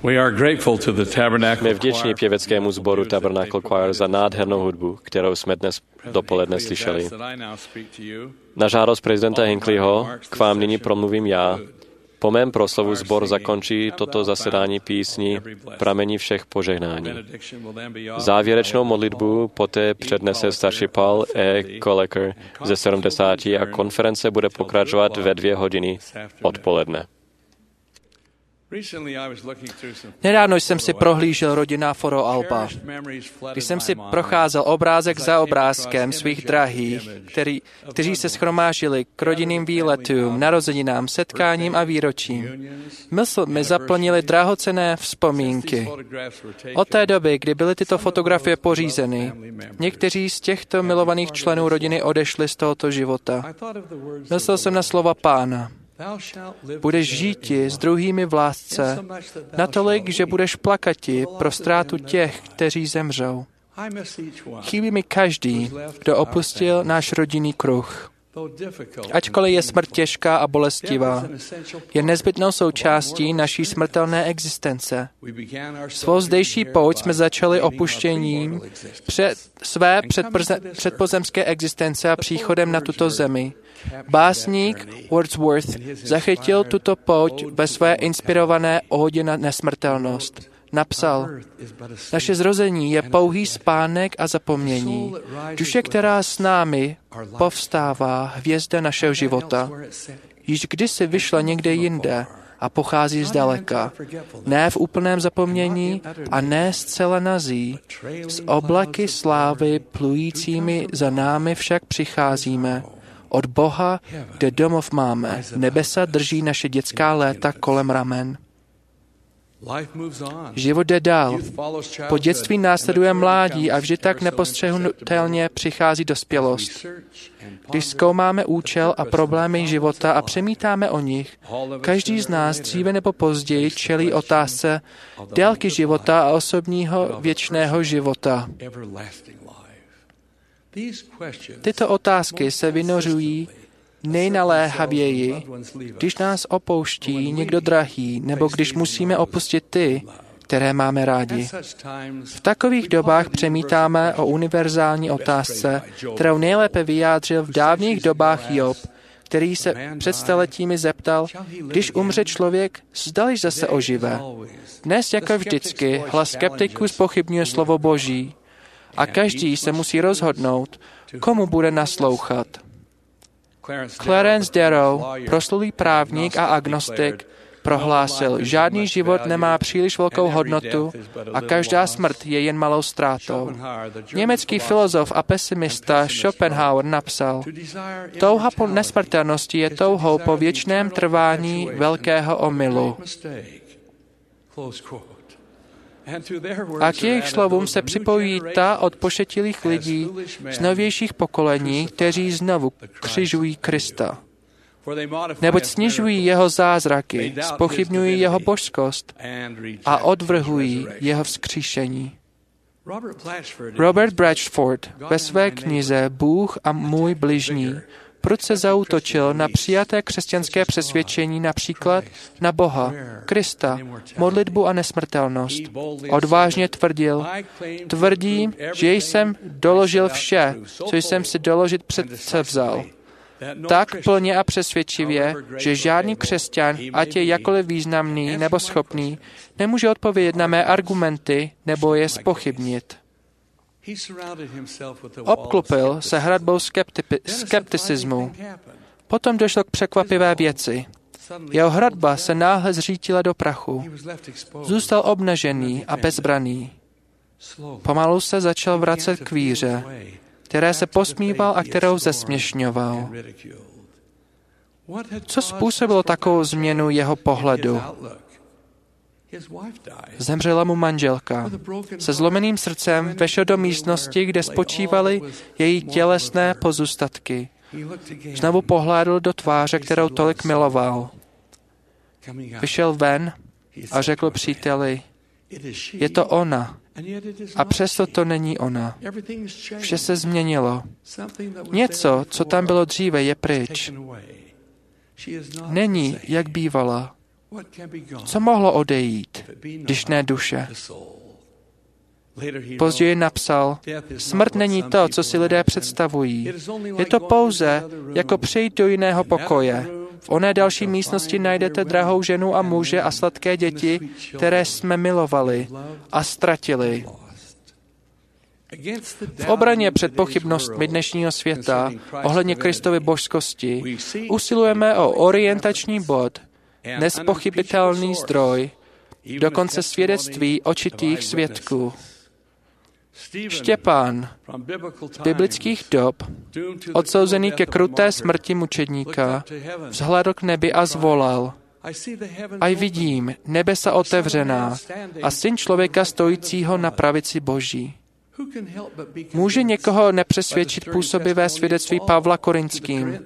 Jsme vděční pěveckému sboru Tabernacle Choir za nádhernou hudbu, kterou jsme dnes dopoledne slyšeli. Na žádost prezidenta Hinckleyho k vám nyní promluvím já. Po mém proslovu sbor zakončí toto zasedání písní Pramení všech požehnání. Závěrečnou modlitbu poté přednese starší Paul E. Koleker ze 70 a konference bude pokračovat ve 2 hodiny odpoledne. Nedávno jsem si prohlížel rodinná foro Alba. Když jsem si procházel obrázek za obrázkem svých drahých, kteří se shromážili k rodinným výletům, narozeninám, setkáním a výročím, mysl mi zaplnily drahocenné vzpomínky. Od té doby, kdy byly tyto fotografie pořízeny, někteří z těchto milovaných členů rodiny odešli z tohoto života. Myslel jsem na slova Pána. Budeš žíti s druhými v lásce, natolik, že budeš plakati pro ztrátu těch, kteří zemřou. Chybí mi každý, kdo opustil náš rodinný kruh. Ačkoliv je smrt těžká a bolestivá, je nezbytnou součástí naší smrtelné existence. Svou zdejší pouť jsme začali opuštěním své předpozemské existence a příchodem na tuto zemi. Básník Wordsworth zachytil tuto pouť ve své inspirované odě na nesmrtelnost. Napsal, naše zrození je pouhý spánek a zapomnění. Duše, která s námi povstává, hvězda našeho života. Již kdysi vyšla někde jinde a pochází zdaleka. Ne v úplném zapomnění a ne zcela nazí. Z oblaky slávy plujícími za námi však přicházíme. Od Boha, kde domov máme, nebesa drží naše dětská léta kolem ramen. Život jde dál. Po dětství následuje mládí a vždy tak nepostřehnutelně přichází dospělost. Když zkoumáme účel a problémy života a přemítáme o nich, každý z nás dříve nebo později čelí otázce délky života a osobního věčného života. Tyto otázky se vynořují nejnaléhavěji, když nás opouští někdo drahý, nebo když musíme opustit ty, které máme rádi. V takových dobách přemítáme o univerzální otázce, kterou nejlépe vyjádřil v dávných dobách Job, který se před staletími zeptal, když umře člověk, zdališ zase ožive. Dnes, jako vždycky, hlas skeptiků zpochybňuje slovo Boží a každý se musí rozhodnout, komu bude naslouchat. Clarence Darrow, proslulý právník a agnostik, prohlásil, žádný život nemá příliš velkou hodnotu a každá smrt je jen malou ztrátou. Německý filozof a pesimista Schopenhauer napsal, touha po nesmrtelnosti je touhou po věčném trvání velkého omylu. A k jejich slovům se připojí ta od pošetilých lidí z novějších pokolení, kteří znovu křižují Krista. Neboť snižují jeho zázraky, zpochybňují jeho božskost a odvrhují jeho vzkříšení. Robert Blatchford ve své knize Bůh a můj bližní prudce zaútočil na přijaté křesťanské přesvědčení, například na Boha, Krista, modlitbu a nesmrtelnost. Odvážně tvrdím, že jsem doložil vše, co jsem si doložit předsevzal. Tak plně a přesvědčivě, že žádný křesťan, ať je jakkoliv významný nebo schopný, nemůže odpovědět na mé argumenty nebo je zpochybnit. Obklopil se hradbou skepticismu. Potom došlo k překvapivé věci. Jeho hradba se náhle zřítila do prachu. Zůstal obnažený a bezbraný. Pomalu se začal vracet k víře, které se posmíval a kterou zesměšňoval. Co způsobilo takovou změnu jeho pohledu? Zemřela mu manželka. Se zlomeným srdcem vešel do místnosti, kde spočívaly její tělesné pozůstatky. Znovu pohlédl do tváře, kterou tolik miloval. Vyšel ven a řekl příteli, je to ona. A přesto to není ona. Vše se změnilo. Něco, co tam bylo dříve, je pryč. Není, jak bývala. Co mohlo odejít? když ne duše. Později napsal, smrt není to, co si lidé představují. Je to pouze, jako přejít do jiného pokoje. V oné další místnosti najdete drahou ženu a muže a sladké děti, které jsme milovali a ztratili. V obraně před pochybnostmi dnešního světa ohledně Kristovy božskosti usilujeme o orientační bod, nezpochybitelný zdroj, dokonce svědectví očitých svědků. Štěpán z biblických dob, odsouzený ke kruté smrti mučedníka, vzhlédl k nebi a zvolal: A vidím nebesa otevřená a Syn člověka stojícího na pravici Boží. Může někoho nepřesvědčit působivé svědectví Pavla Korinským.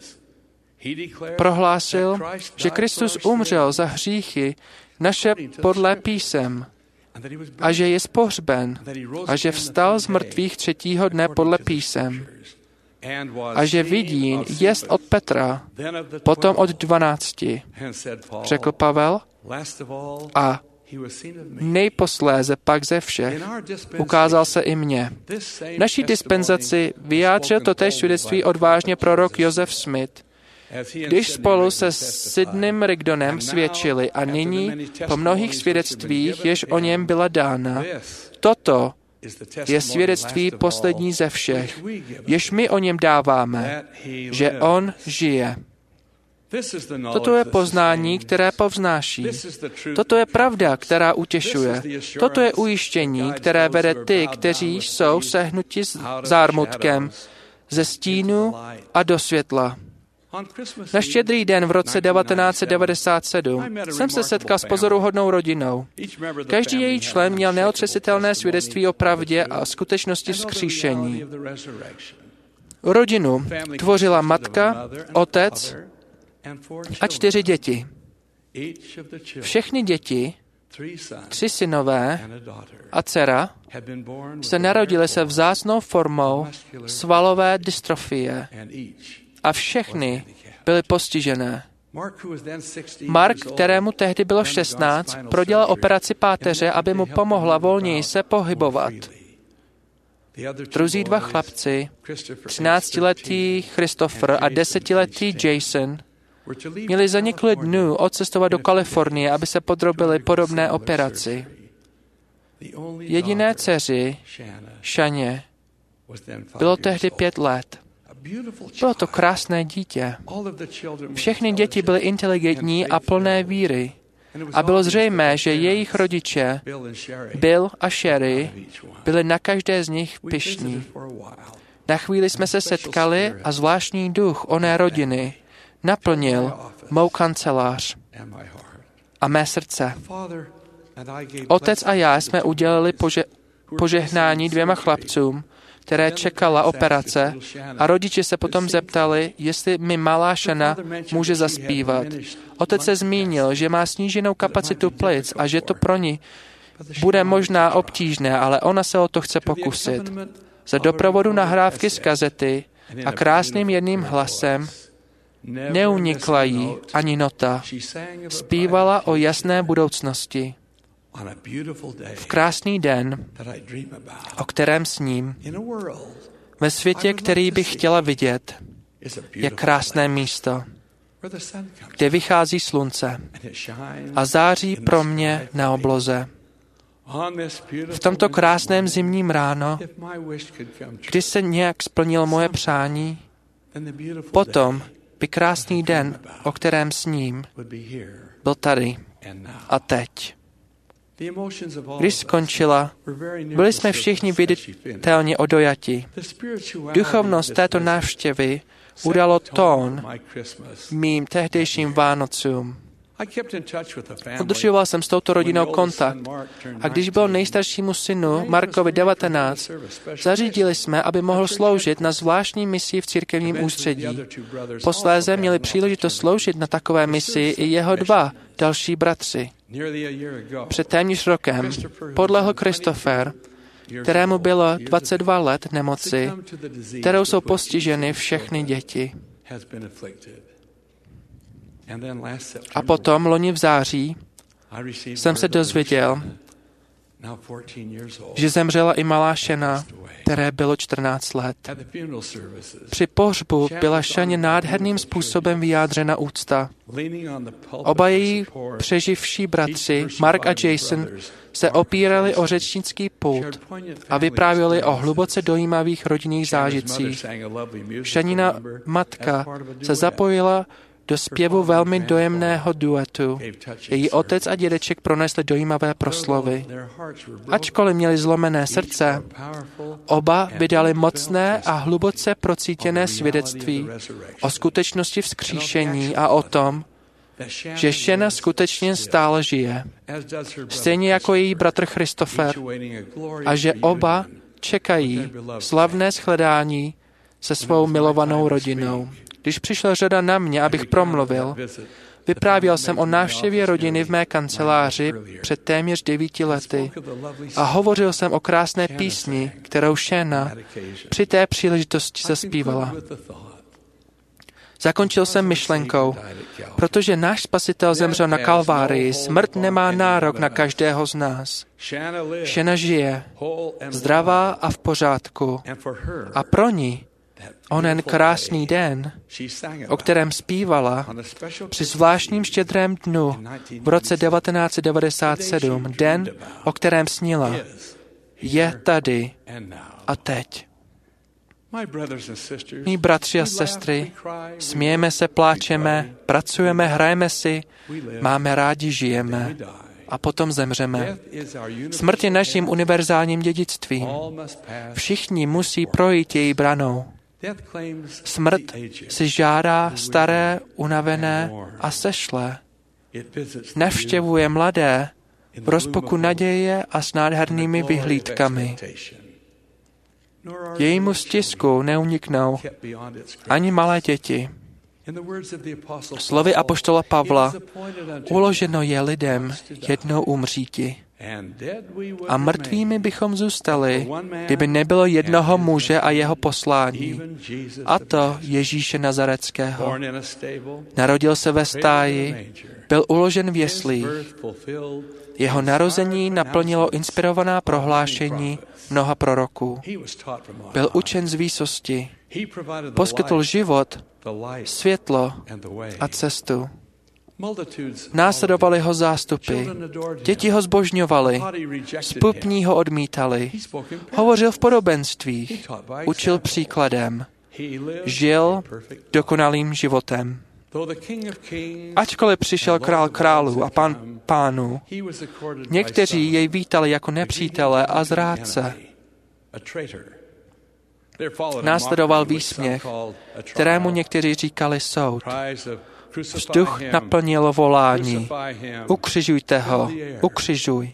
Prohlásil, že Kristus umřel za hříchy naše podle písem a že je pohřben a že vstal z mrtvých 3. dne podle písem a že vidí jest od Petra, potom od 12. Řekl Pavel, a nejposléze pak ze všech ukázal se i mně. V naší dispenzaci vyjádřil totéž svědectví odvážně prorok Joseph Smith, když spolu se Sidneym Rigdonem svědčili a nyní po mnohých svědectvích, jež o něm byla dána, toto je svědectví poslední ze všech, jež my o něm dáváme, že on žije. Toto je poznání, které povznáší. Toto je pravda, která utěšuje. Toto je ujištění, které vede ty, kteří jsou sehnuti zármutkem ze stínu a do světla. Na Štědrý den v roce 1997 jsem se setkal s pozoruhodnou rodinou. Každý její člen měl neotřesitelné svědectví o pravdě a skutečnosti vzkříšení. Rodinu tvořila matka, otec a 4 děti. Všechny děti, 3 synové a dcera, se narodily se vzácnou formou svalové dystrofie a všechny byly postižené. Mark, kterému tehdy bylo 16, prodělal operaci páteře, aby mu pomohla volněji se pohybovat. Druzí 2 chlapci, 13letý Christopher a 10letý Jason, měli za několik dnů odcestovat do Kalifornie, aby se podrobili podobné operaci. Jediné dceři, Shaně, bylo tehdy 5 let. Bylo to krásné dítě. Všechny děti byly inteligentní a plné víry. A bylo zřejmé, že jejich rodiče, Bill a Sherry, byli na každé z nich pyšní. Na chvíli jsme se setkali a zvláštní duch oné rodiny naplnil mou kancelář a mé srdce. Otec a já jsme udělali požehnání 2 chlapcům, které čekala operace, a rodiče se potom zeptali, jestli mi malá Shana může zaspívat. Otec se zmínil, že má sníženou kapacitu plic a že to pro ní bude možná obtížné, ale ona se o to chce pokusit. Za doprovodu nahrávky z kazety a krásným jedným hlasem neunikla jí ani nota. Zpívala o jasné budoucnosti. V krásný den, o kterém sním, ve světě, který bych chtěla vidět, je krásné místo, kde vychází slunce a září pro mě na obloze. V tomto krásném zimním ráno, kdy se nějak splnilo moje přání, potom by krásný den, o kterém sním, byl tady a teď. Když skončila, byli jsme všichni viditelně odojati. Duchovnost této návštěvy udalo tón mým tehdejším Vánocům. Udržoval jsem s touto rodinou kontakt a když byl nejstaršímu synu Markovi 19, zařídili jsme, aby mohl sloužit na zvláštní misi v církevním ústředí. Posléze měli příležitost sloužit na takové misi i jeho 2 další bratři. Před téměř rokem podlehl Christopher, kterému bylo 22 let nemoci, kterou jsou postiženy všechny děti. A potom loni v září jsem se dozvěděl, že zemřela i malá Shanna, které bylo 14 let. Při pohřbu byla Shanně nádherným způsobem vyjádřena úcta. Oba její přeživší bratři, Mark a Jason, se opírali o řečnický pult a vyprávěli o hluboce dojímavých rodinných zážitcích. Shannina matka se zapojila do zpěvu velmi dojemného duetu. Její otec a dědeček pronesli dojímavé proslovy. Ačkoliv měli zlomené srdce, oba vydali mocné a hluboce procítěné svědectví o skutečnosti vzkříšení a o tom, že Shanna skutečně stále žije, stejně jako její bratr Christopher, a že oba čekají slavné shledání se svou milovanou rodinou. Když přišla řada na mě, abych promluvil, vyprávěl jsem o návštěvě rodiny v mé kanceláři před téměř 9 lety a hovořil jsem o krásné písni, kterou Shanna při té příležitosti zaspívala. Zakončil jsem myšlenkou, protože náš Spasitel zemřel na Kalvárii, smrt nemá nárok na každého z nás. Shanna žije, zdravá a v pořádku. A pro ní onen krásný den, o kterém zpívala při zvláštním štědrém dnu v roce 1997, den, o kterém snila, je tady a teď. Mí bratři a sestry, smějeme se, pláčeme, pracujeme, hrajeme si, máme rádi, žijeme a potom zemřeme. Smrt je naším univerzálním dědictvím. Všichni musí projít její branou. Smrt si žádá staré, unavené a sešlé. Navštěvuje mladé v rozpuku naděje a s nádhernými vyhlídkami. Jejímu stisku neuniknou ani malé děti. Slovy apoštola Pavla, uloženo je lidem jednou umříti. A mrtvými bychom zůstali, kdyby nebylo jednoho muže a jeho poslání, a to Ježíše Nazareckého. Narodil se ve stáji, byl uložen v jeslích. Jeho narození naplnilo inspirovaná prohlášení mnoha proroků. Byl učen z výsosti, poskytl život, světlo a cestu. Následovali ho zástupy, děti ho zbožňovali, zpupní ho odmítali, hovořil v podobenstvích, učil příkladem, žil dokonalým životem. Ačkoliv přišel král králů a pán pánů, někteří jej vítali jako nepřítele a zrádce. Následoval výsměch, kterému někteří říkali soud. Vzduch naplnilo volání. Ukřižujte ho, ukřižuj.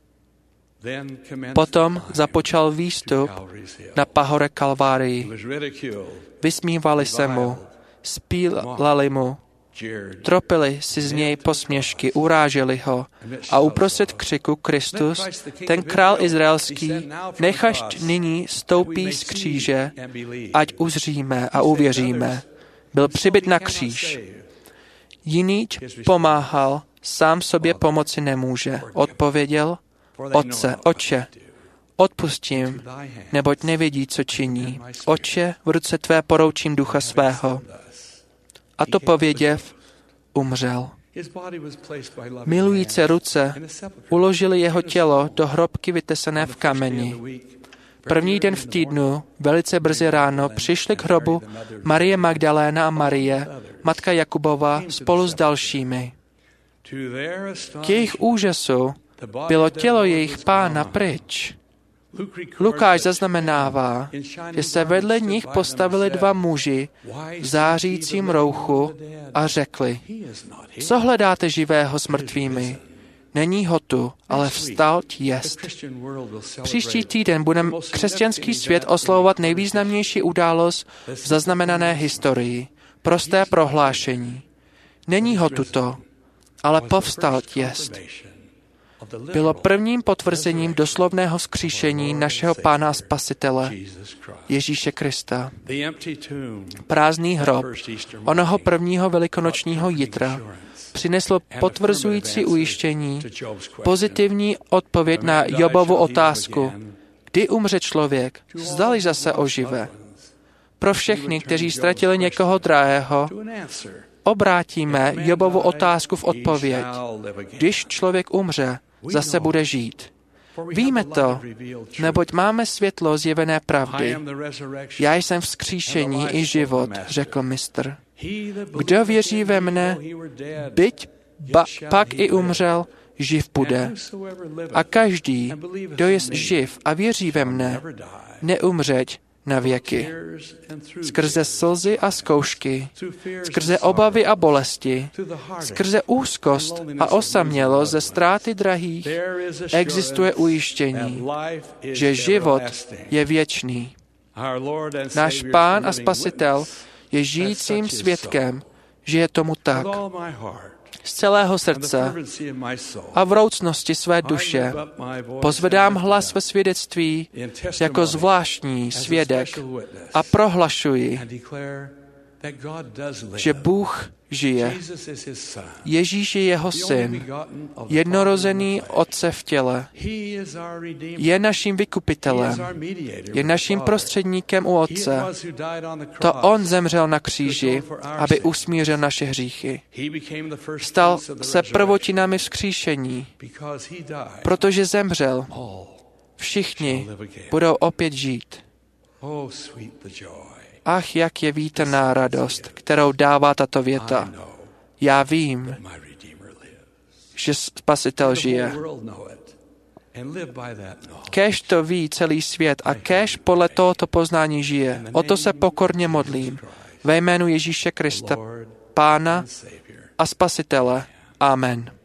Potom započal výstup na pahorek Kalvárii. Vysmívali se mu, spílali mu, tropili si z něj posměšky, uráželi ho a uprostřed křiku Kristus, ten král izraelský, nechaž nyní stoupí z kříže, ať uzříme a uvěříme. Byl přibit na kříž. Jiníč pomáhal, sám sobě pomoci nemůže. Odpověděl, Otče, odpustím, neboť nevědí, co činí. Otče, v ruce tvé poroučím ducha svého. A to pověděv, umřel. Milující ruce uložili jeho tělo do hrobky vytesané v kameni. První den v týdnu, velice brzy ráno, přišli k hrobu Marie Magdaléna a Marie, matka Jakubova, spolu s dalšími. K jejich úžasu bylo tělo jejich pána pryč. Lukáš zaznamenává, že se vedle nich postavili 2 muži v zářícím rouchu a řekli, co hledáte živého s mrtvými? Není ho tu, ale vstal jest. Příští týden bude křesťanský svět oslavovat nejvýznamnější událost v zaznamenané historii. Prosté prohlášení. Není ho tuto, ale povstal jest. Bylo prvním potvrzením doslovného vzkříšení našeho Pána a Spasitele, Ježíše Krista. Prázdný hrob onoho prvního velikonočního jitra přinesl potvrzující ujištění, pozitivní odpověď na Jobovu otázku, kdy umře člověk, zdali zase ožive. Pro všechny, kteří ztratili někoho drahého, obrátíme Jobovu otázku v odpověď. Když člověk umře, zase bude žít. Víme to, neboť máme světlo zjevené pravdy. Já jsem vzkříšení i život, řekl mistr. Kdo věří ve mne, byť pak i umřel, živ bude. A každý, kdo je živ a věří ve mne, neumřeť na věky. Skrze slzy a zkoušky, skrze obavy a bolesti, skrze úzkost a osamělost ze ztráty drahých, existuje ujištění, že život je věčný. Náš Pán a Spasitel je žijícím svědkem, že je tomu tak. Z celého srdce a vroucnosti své duše pozvedám hlas ve svědectví jako zvláštní svědek a prohlašuji, že Bůh žije. Ježíš je jeho syn, jednorozený Otce v těle. Je naším vykupitelem, je naším prostředníkem u Otce. To on zemřel na kříži, aby usmířil naše hříchy. Stal se prvotinami vzkříšení, protože zemřel. Všichni budou opět žít. Ach, jak je vítaná radost, kterou dává tato věta. Já vím, že Spasitel žije. Kéž to ví celý svět a kéž podle tohoto poznání žije. O to se pokorně modlím. Ve jménu Ježíše Krista, Pána a Spasitele. Amen.